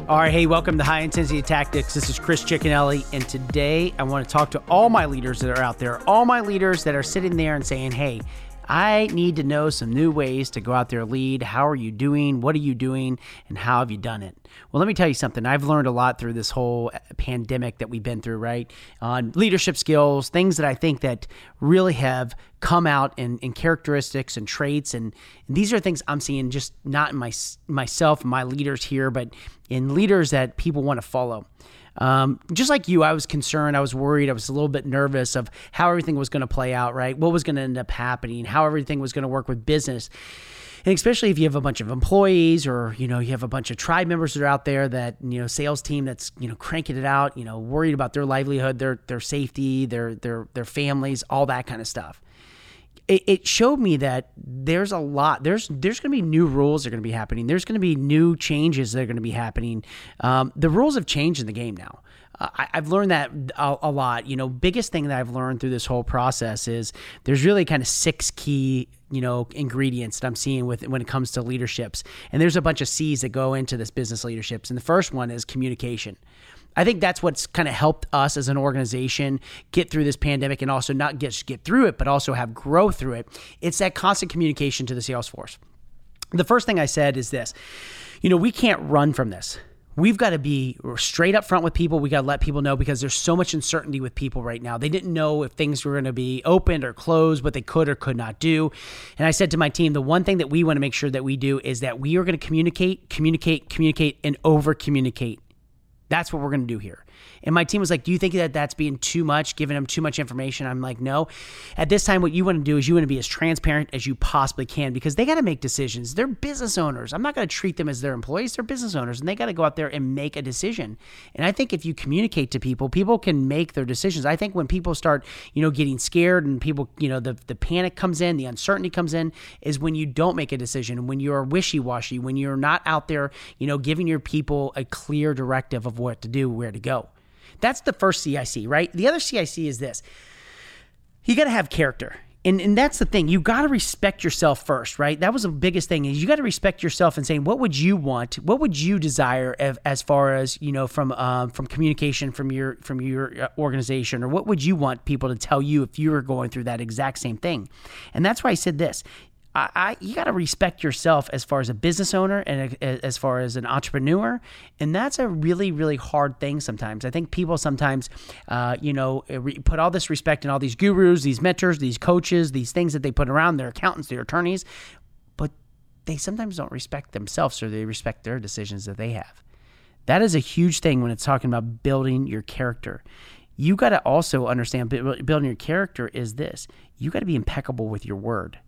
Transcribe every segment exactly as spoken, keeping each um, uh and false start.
All right, hey, welcome to High Intensity Tactics. This is Chris Ciccanelli, and today I want to talk to all my leaders that are out there, all my leaders that are sitting there and saying, hey, I need to know some new ways to go out there and lead. How are you doing? What are you doing? And how have you done it? Well, let me tell you something. I've learned a lot through this whole pandemic that we've been through, right? On leadership skills, things that I think that really have come out in, in characteristics and traits. And, and these are things I'm seeing just not in my, myself and my leaders here, but in leaders that people want to follow. Um, just like you, I was concerned, I was worried, I was a little bit nervous of how everything was going to play out, right? What was going to end up happening, how everything was going to work with business. And especially if you have a bunch of employees or, you know, you have a bunch of tribe members that are out there that, you know, sales team that's, you know, cranking it out, you know, worried about their livelihood, their, their safety, their, their, their families, all that kind of stuff. It showed me that there's a lot, there's there's going to be new rules that are going to be happening. There's going to be new changes that are going to be happening. Um, the rules have changed in the game now. Uh, I, I've learned that a, a lot. You know, biggest thing that I've learned through this whole process is there's really kind of six key, you know, ingredients that I'm seeing with when it comes to leaderships. And there's a bunch of C's that go into this business leaderships. And the first one is communication. I think that's what's kind of helped us as an organization get through this pandemic and also not just get through it, but also have growth through it. It's that constant communication to the sales force. The first thing I said is this, you know, we can't run from this. We've got to be straight up front with people. We got to let people know because there's so much uncertainty with people right now. They didn't know if things were going to be opened or closed, what they could or could not do. And I said to my team, the one thing that we want to make sure that we do is that we are going to communicate, communicate, communicate, and over communicate. That's what we're going to do here. And my team was like, do you think that that's being too much, giving them too much information? I'm like, no. At this time, what you want to do is you want to be as transparent as you possibly can because they got to make decisions. They're business owners. I'm not going to treat them as their employees. They're business owners, and they got to go out there and make a decision. And I think if you communicate to people, people can make their decisions. I think when people start, you know, getting scared and people, you know, the, the panic comes in, the uncertainty comes in, is when you don't make a decision, when you're wishy-washy, when you're not out there, you know, giving your people a clear directive of what to do, where to go. That's the first C I C, right? The other C I C is this. You got to have character. And and that's the thing. You got to respect yourself first, right? That was the biggest thing is you got to respect yourself and saying, what would you want? What would you desire as, as far as, you know, from um, from communication from your from your organization, or what would you want people to tell you if you were going through that exact same thing? And that's why I said this. I, I, you got to respect yourself as far as a business owner and a, as far as an entrepreneur. And that's a really, really hard thing sometimes. I think people sometimes, uh, you know, re- put all this respect in all these gurus, these mentors, these coaches, these things that they put around their accountants, their attorneys, but they sometimes don't respect themselves or they respect their decisions that they have. That is a huge thing when it's talking about building your character. You got to also understand building your character is this. You got to be impeccable with your word.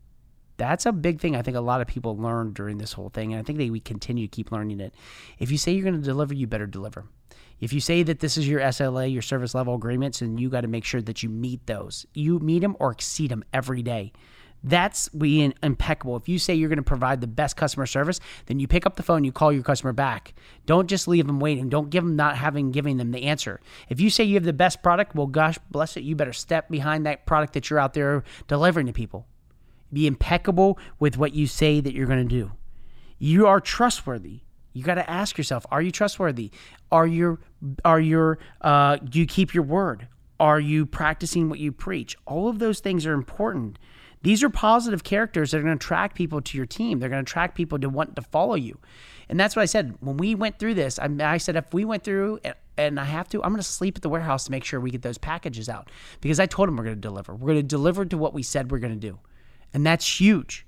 That's a big thing I think a lot of people learned during this whole thing, and I think they we continue to keep learning it. If you say you're going to deliver, you better deliver. If you say that this is your S L A, your service level agreements, and you got to make sure that you meet those. You meet them or exceed them every day. That's being impeccable. If you say you're going to provide the best customer service, then you pick up the phone, you call your customer back. Don't just leave them waiting. Don't give them not having giving them the answer. If you say you have the best product, well, gosh bless it, you better step behind that product that you're out there delivering to people. Be impeccable with what you say that you're going to do. You are trustworthy. You got to ask yourself, are you trustworthy? Are you, are you, uh, do you keep your word? Are you practicing what you preach? All of those things are important. These are positive characters that are going to attract people to your team. They're going to attract people to want to follow you. And that's what I said. When we went through this, I, I said, if we went through and I have to, I'm going to sleep at the warehouse to make sure we get those packages out because I told them we're going to deliver. We're going to deliver to what we said we're going to do. And that's huge.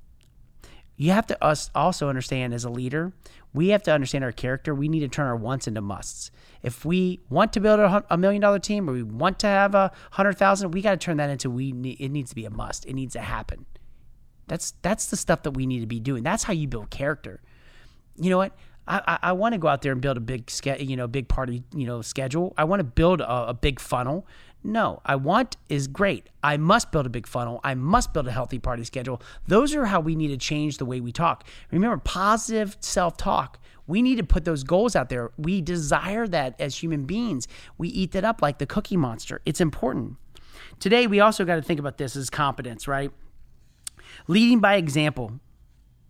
You have to us also understand as a leader, we have to understand our character. We need to turn our wants into musts. If we want to build a, a million dollar team or we want to have a hundred thousand, we got to turn that into we need, it needs to be a must. It needs to happen. That's that's the stuff that we need to be doing. That's how you build character. You know what? I, I, I want to go out there and build a big, you know, big party, you know, schedule. I want to build a, a big funnel. No, I want is great. I must build a big funnel. I must build a healthy party schedule. Those are how we need to change the way we talk. Remember, positive self-talk. We need to put those goals out there. We desire that as human beings. We eat that up like the Cookie Monster. It's important. Today, we also got to think about this as competence, right? Leading by example.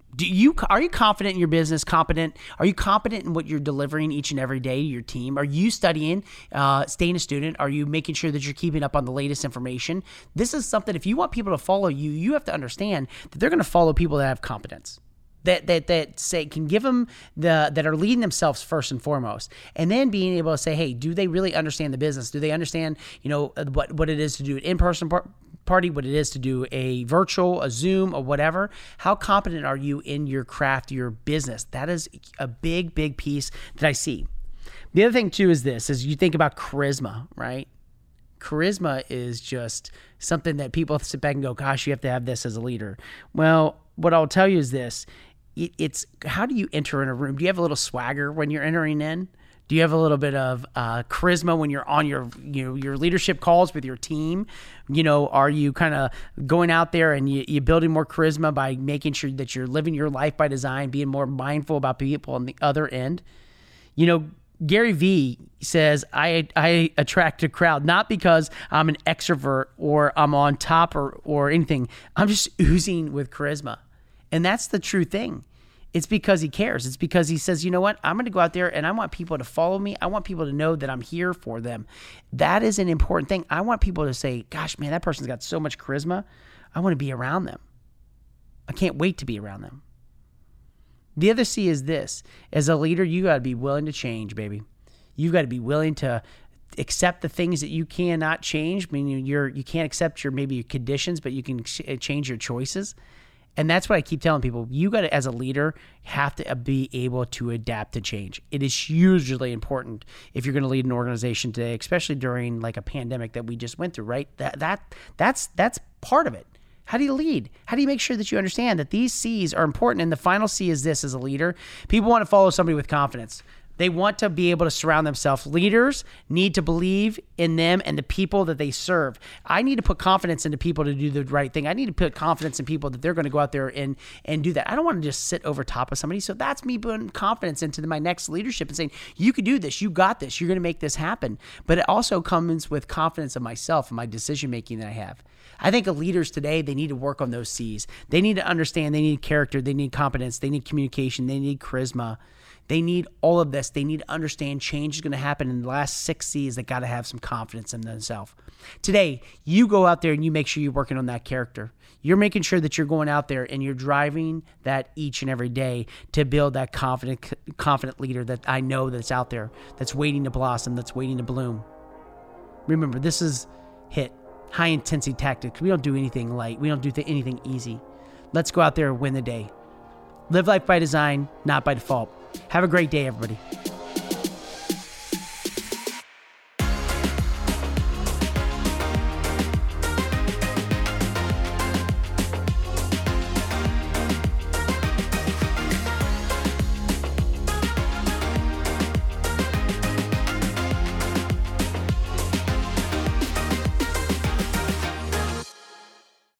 Do you are you confident in your business? Competent? Are you competent in what you're delivering each and every day to your team? Are you studying, uh, staying a student? Are you making sure that you're keeping up on the latest information? This is something, if you want people to follow you, you have to understand that they're going to follow people that have competence. That that that say can give them the that are leading themselves first and foremost, and then being able to say, hey, do they really understand the business? Do they understand, you know, what what it is to do an in-person par- party, what it is to do a virtual, a Zoom, or whatever? How competent are you in your craft, your business? That is a big, big piece that I see. The other thing too is this: is you think about charisma, right? Charisma is just something that people sit back and go, gosh, you have to have this as a leader. Well, what I'll tell you is this. It's how do you enter in a room? Do you have a little swagger when you're entering in? Do you have a little bit of uh, charisma when you're on your, you know, your leadership calls with your team? You know, are you kind of going out there and you, you're building more charisma by making sure that you're living your life by design, being more mindful about people on the other end? You know, Gary Vee says, I I attract a crowd, not because I'm an extrovert or I'm on top or, or anything. I'm just oozing with charisma. And that's the true thing. It's because he cares. It's because he says, you know what? I'm going to go out there and I want people to follow me. I want people to know that I'm here for them. That is an important thing. I want people to say, gosh, man, that person's got so much charisma. I want to be around them. I can't wait to be around them. The other C is this. As a leader, you got to be willing to change, baby. You've got to be willing to accept the things that you cannot change. I mean, you're, you can't accept your maybe your conditions, but you can ch- change your choices. And that's what I keep telling people. You got to, as a leader, have to be able to adapt to change. It is hugely important if you're going to lead an organization today, especially during like a pandemic that we just went through, right? That that that's that's part of it. How do you lead? How do you make sure that you understand that these C's are important? And the final C is this: as a leader, people want to follow somebody with confidence. They want to be able to surround themselves. Leaders need to believe in them and the people that they serve. I need to put confidence into people to do the right thing. I need to put confidence in people that they're going to go out there and, and do that. I don't want to just sit over top of somebody. So that's me putting confidence into my next leadership and saying, you can do this. You got this. You're going to make this happen. But it also comes with confidence in myself and my decision-making that I have. I think of leaders today, they need to work on those C's. They need to understand they need character. They need competence. They need communication. They need charisma. They need all of this. They need to understand change is going to happen. And the last six C's, they got to have some confidence in themselves. Today, you go out there and you make sure you're working on that character. You're making sure that you're going out there and you're driving that each and every day to build that confident, confident leader that I know that's out there, that's waiting to blossom, that's waiting to bloom. Remember, this is HIT, high intensity tactics. We don't do anything light. We don't do th- anything easy. Let's go out there and win the day. Live life by design, not by default. Have a great day, everybody.